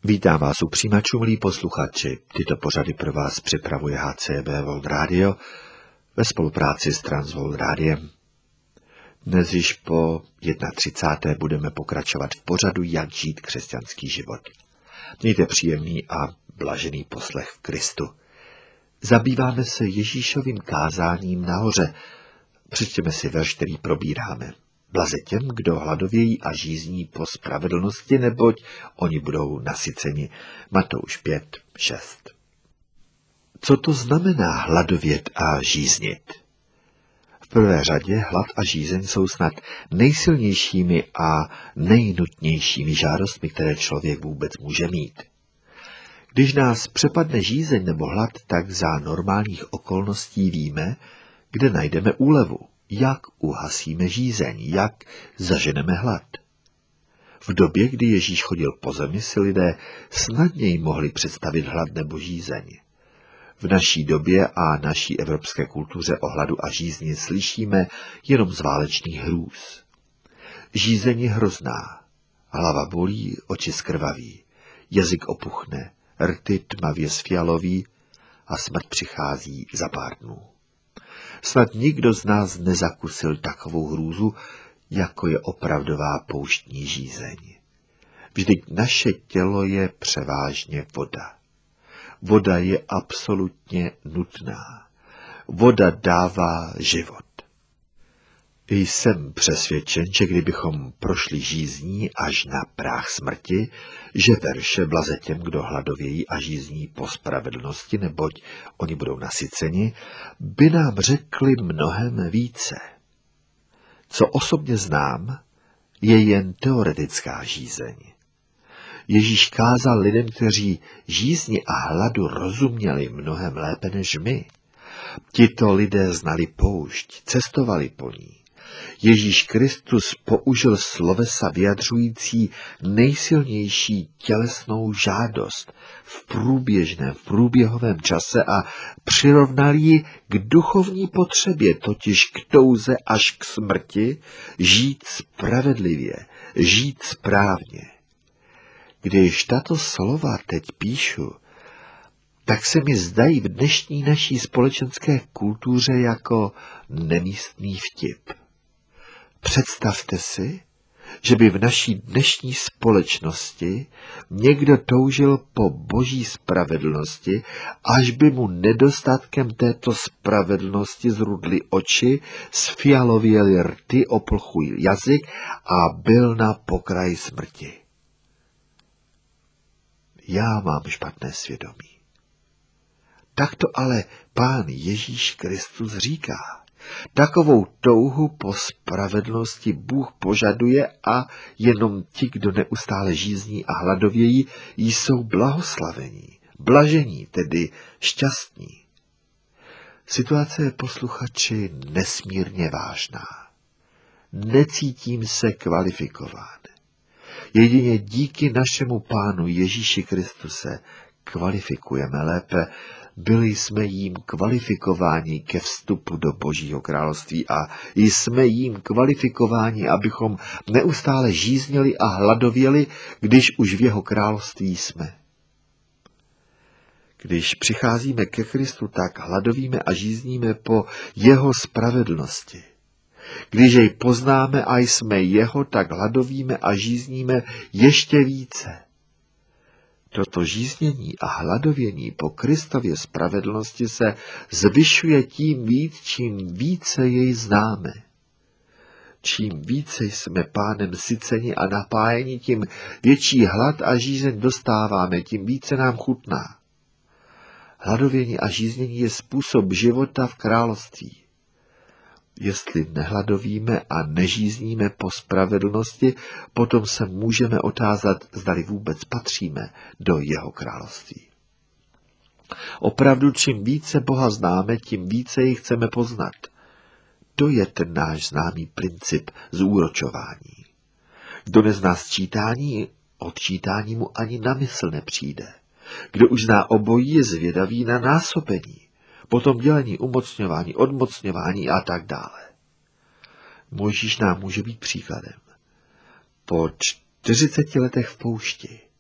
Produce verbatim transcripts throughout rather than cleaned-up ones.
Vítám vás u přijímačů, milí posluchači. Tyto pořady pro vás připravuje H C B World Radio ve spolupráci s Transworld Rádiem. Dnes již po třicáté první budeme pokračovat v pořadu Jak žít křesťanský život. Mějte příjemný a blažený poslech v Kristu. Zabýváme se Ježíšovým kázáním nahoře. Přečtěme si verš, který probíráme. Blaze těm, kdo hladovějí a žízní po spravedlnosti, neboť oni budou nasyceni. Matouš pět šest. Co to znamená hladovět a žíznit? V prvé řadě hlad a žízeň jsou snad nejsilnějšími a nejnutnějšími žádostmi, které člověk vůbec může mít. Když nás přepadne žízeň nebo hlad, tak za normálních okolností víme, kde najdeme úlevu. Jak uhasíme žízeň, jak zaženeme hlad. V době, kdy Ježíš chodil po zemi, si lidé snadněji mohli představit hlad nebo žízeň. V naší době a naší evropské kultuře o hladu a žízni slyšíme jenom z válečných hrůz. Žízeň je hrozná, hlava bolí, oči skrvaví, jazyk opuchne, rty tmavě sfialoví a smrt přichází za pár dnů. Snad nikdo z nás nezakusil takovou hrůzu, jako je opravdová pouštní žízeň. Vždyť naše tělo je převážně voda. Voda je absolutně nutná. Voda dává život. Jsem přesvědčen, že kdybychom prošli žízní až na práh smrti, že verše blaze těm, kdo hladovějí a žízní po spravedlnosti, neboť oni budou nasyceni, by nám řekli mnohem více. Co osobně znám, je jen teoretická žízeň. Ježíš kázal lidem, kteří žízni a hladu rozuměli mnohem lépe než my. Tito lidé znali poušť, cestovali po ní. Ježíš Kristus použil slovesa vyjadřující nejsilnější tělesnou žádost v průběžném, v průběhovém čase a přirovnal ji k duchovní potřebě, totiž k touze až k smrti, žít spravedlivě, žít správně. Když tato slova teď píšu, tak se mi zdají v dnešní naší společenské kultuře jako nemístný vtip. Představte si, že by v naší dnešní společnosti někdo toužil po boží spravedlnosti, až by mu nedostatkem této spravedlnosti zrudly oči, sfialověly rty, oplchul jazyk a byl na pokraji smrti. Já mám špatné svědomí. Tak to ale Pán Ježíš Kristus říká. Takovou touhu po spravedlnosti Bůh požaduje a jenom ti, kdo neustále žízní a hladovějí, jsou blahoslavení, blažení, tedy šťastní. Situace je, posluchači, nesmírně vážná. Necítím se kvalifikován. Jedině díky našemu Pánu Ježíši Kristuse kvalifikujeme lépe. Byli jsme jím kvalifikováni ke vstupu do Božího království a jsme jím kvalifikováni, abychom neustále žíznili a hladověli, když už v jeho království jsme. Když přicházíme ke Kristu, tak hladovíme a žízníme po jeho spravedlnosti. Když jej poznáme a jsme jeho, tak hladovíme a žízníme ještě více. Toto žíznění a hladovění po Kristově spravedlnosti se zvyšuje tím víc, čím více jej známe. Čím více jsme Pánem syceni a napájeni, tím větší hlad a žízeň dostáváme, tím více nám chutná. Hladovění a žíznění je způsob života v království. Jestli nehladovíme a nežízníme po spravedlnosti, potom se můžeme otázat, zdali vůbec patříme do jeho království. Opravdu, čím více Boha známe, tím více jej chceme poznat. To je ten náš známý princip zúročování. Kdo nezná sčítání, od čítání mu ani na mysl nepřijde. Kdo už zná obojí, je zvědavý na násobení. Potom dělení, umocňování, odmocňování a tak dále. Mojžíš nám může být příkladem. Po čtyřiceti letech v poušti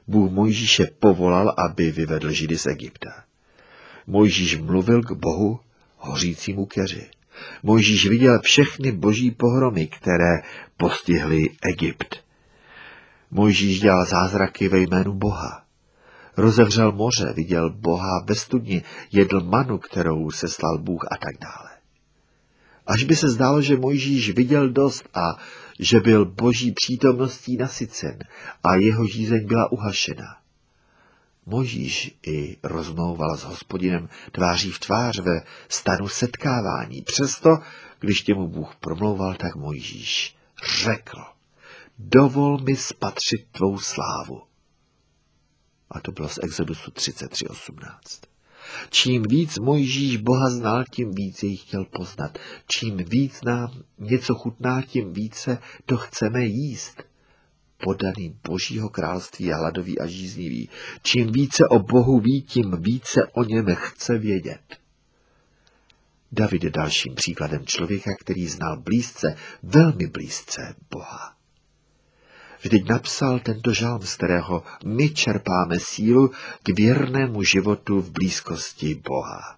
Bůh Mojžíše povolal, aby vyvedl Židy z Egypta. Mojžíš mluvil k Bohu, hořícímu keři. Mojžíš viděl všechny boží pohromy, které postihly Egypt. Mojžíš dělal zázraky ve jménu Boha. Rozevřel moře, viděl Boha ve studni, jedl manu, kterou seslal Bůh a tak dále. Až by se zdálo, že Mojžíš viděl dost a že byl boží přítomností nasycen a jeho žízeň byla uhašena. Mojžíš i rozmlouval s Hospodinem tváří v tvář ve stanu setkávání. Přesto, když těmu Bůh promlouval, tak Mojžíš řekl: dovol mi spatřit tvou slávu. A to bylo z Exodusu třicet tři osmnáct. Čím víc Mojžíš Boha znal, tím víc jej chtěl poznat. Čím víc nám něco chutná, tím více to chceme jíst. Podaný Božího království a hladový a žíznivý. Čím více o Bohu ví, tím více o něm chce vědět. David je dalším příkladem člověka, který znal blízce, velmi blízce Boha. Vždyť napsal tento žalm, z kterého my čerpáme sílu k věrnému životu v blízkosti Boha.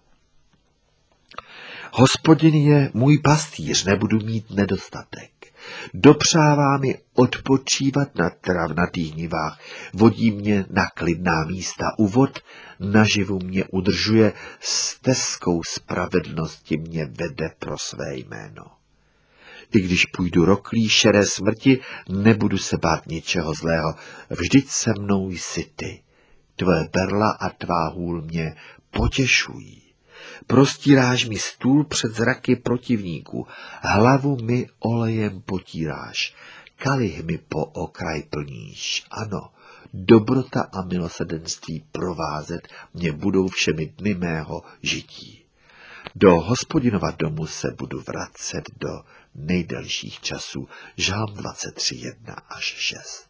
Hospodin je můj pastýř, nebudu mít nedostatek. Dopřává mi odpočívat na travnatých nivách, vodí mě na klidná místa, u vod naživu mě udržuje, stezkou spravedlnosti mě vede pro své jméno. I když půjdu roklí šeré smrti, nebudu se bát ničeho zlého, vždyť se mnou jsi ty. Tvoje berla a tvá hůl mě potěšují. Prostíráš mi stůl před zraky protivníků, hlavu mi olejem potíráš, kalich mi po okraj plníš. Ano, dobrota a milosrdenství provázet mě budou všemi dny mého žití. Do Hospodinova domu se budu vracet do nejdelších časů. Žalm dvacet tři, jedna až šest.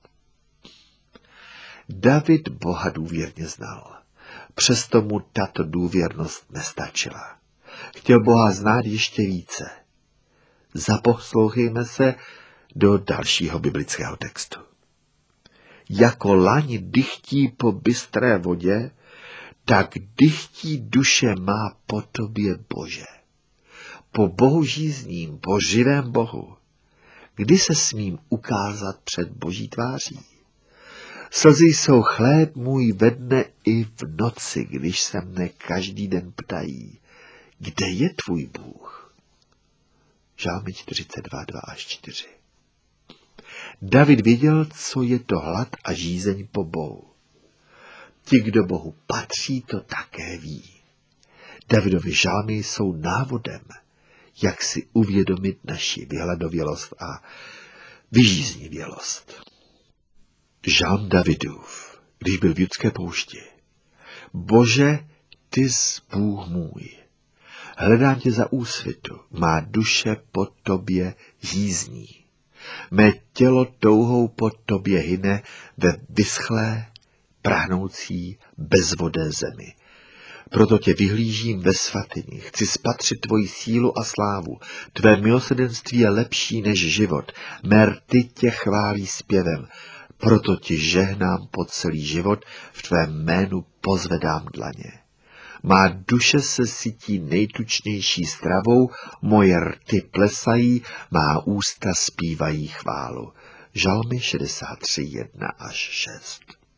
David Boha důvěrně znal. Přesto mu tato důvěrnost nestačila. Chtěl Boha znát ještě více. Zaposlouchejme se do dalšího biblického textu. Jako laň dychtí po bystré vodě, tak dychtí duše má po tobě, Bože. Po Bohu žízním, po živém Bohu. Kdy se smím ukázat před Boží tváří? Slzy jsou chléb můj ve dne i v noci, když se mne každý den ptají, kde je tvůj Bůh? Žálmy čtyřicet dva, dva až čtyři. David věděl, co je to hlad a žízeň po Bohu. Ti, kdo Bohu patří, to také ví. Davidovy žálmy jsou návodem, jak si uvědomit naši vyhladovělost a vyžíznivělost. Žálm Davidův, když byl v judské poušti. Bože, ty jsi Bůh můj. Hledám tě za úsvitu, má duše po tobě žízní. Mé tělo touhou po tobě hyne ve vyschlé, prahnoucí, bezvodé zemi. Proto tě vyhlížím ve svatyni, chci spatřit tvoji sílu a slávu. Tvé milosrdenství je lepší než život, mé rty tě chválí zpěvem. Proto ti žehnám po celý život, v tvém jménu pozvedám dlaně. Má duše se sytí nejtučnější stravou, moje rty plesají, má ústa zpívají chválu. Žalmy šedesát tři, jedna až šest.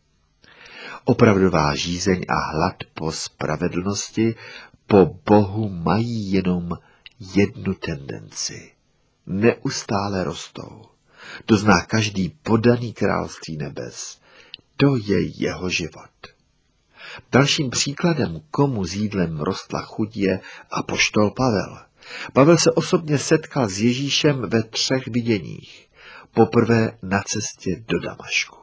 Opravdová žízeň a hlad po spravedlnosti, po Bohu mají jenom jednu tendenci. Neustále rostou. To zná každý podaný království nebes. To je jeho život. Dalším příkladem, komu s jídlem rostla chuť, je apoštol Pavel. Pavel se osobně setkal s Ježíšem ve třech viděních. Poprvé na cestě do Damašku.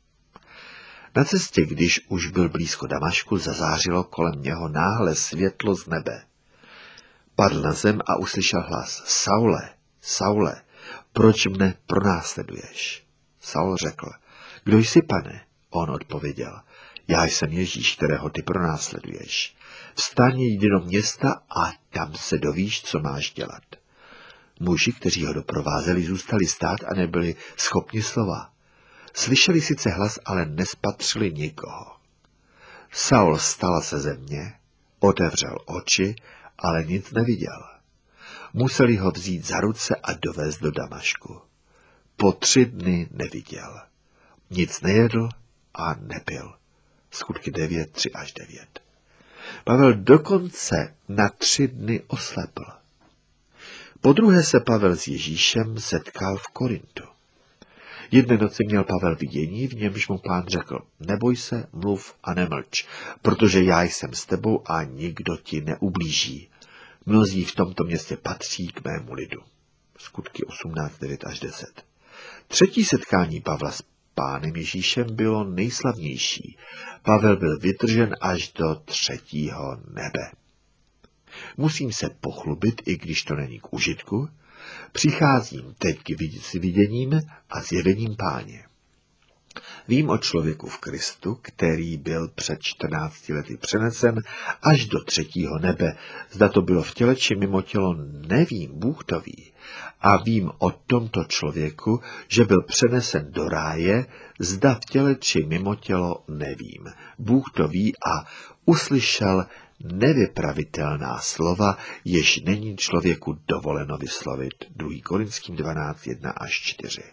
Na cestě, když už byl blízko Damašku, zazářilo kolem něho náhle světlo z nebe. Padl na zem a uslyšel hlas: Saule, Saule, proč mne pronásleduješ? Saul řekl: Kdo jsi, pane? On odpověděl: Já jsem Ježíš, kterého ty pronásleduješ. Vstaň, jdi do města a tam se dovíš, co máš dělat. Muži, kteří ho doprovázeli, zůstali stát a nebyli schopni slova. Slyšeli sice hlas, ale nespatřili nikoho. Saul vstal se země, otevřel oči, ale nic neviděl. Museli ho vzít za ruce a dovést do Damašku. Po tři dny neviděl. Nic nejedl a nepil. Skutky devět, tři až devět. Pavel dokonce na tři dny oslepl. Podruhé se Pavel s Ježíšem setkal v Korintu. Jedné noci měl Pavel vidění, v němž mu Pán řekl: neboj se, mluv a nemlč, protože já jsem s tebou a nikdo ti neublíží. Mnozí v tomto městě patří k mému lidu. Skutky osmnáct, devět až deset. Třetí setkání Pavla s Pánem Ježíšem bylo nejslavnější. Pavel byl vytržen až do třetího nebe. Musím se pochlubit, i když to není k užitku. Přicházím teď k viděním a zjevením Páně. Vím o člověku v Kristu, který byl před čtrnácti lety přenesen až do třetího nebe. Zda to bylo v těle či mimo tělo, nevím, Bůh to ví. A vím o tomto člověku, že byl přenesen do ráje, zda v těle či mimo tělo, nevím. Bůh to ví a uslyšel nevypravitelná slova, jež není člověku dovoleno vyslovit. druhý Korinským dvanáct, jedna až čtyři.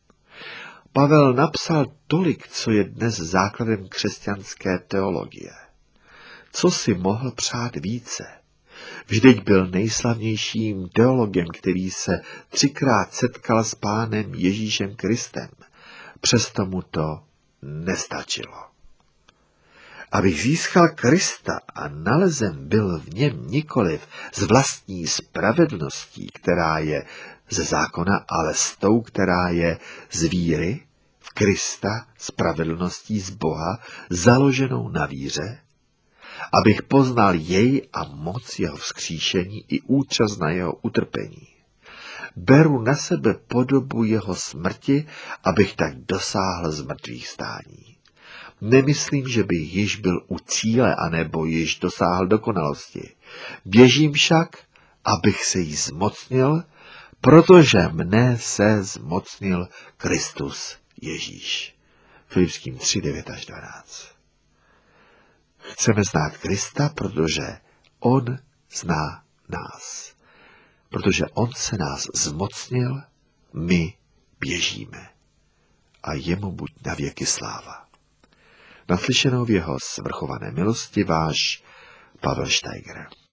Pavel napsal tolik, co je dnes základem křesťanské teologie. Co si mohl přát více? Vždyť byl nejslavnějším teologem, který se třikrát setkal s Pánem Ježíšem Kristem. Přesto mu to nestačilo. Abych získal Krista a nalezen byl v něm nikoliv z vlastní spravedlností, která je ze zákona, ale s tou, která je z víry, v Krista, spravedlností z Boha, založenou na víře, abych poznal jej a moc jeho vzkříšení i účast na jeho utrpení. Beru na sebe podobu jeho smrti, abych tak dosáhl zmrtvých stání. Nemyslím, že bych již byl u cíle, anebo již dosáhl dokonalosti. Běžím však, abych se jí zmocnil, protože mne se zmocnil Kristus Ježíš. Filipským tři, devět až dvanáct. Chceme znát Krista, protože on zná nás. Protože on se nás zmocnil, my běžíme. A jemu buď na věky sláva. Naslyšenou v jeho svrchované milosti váš Pavel Steiger.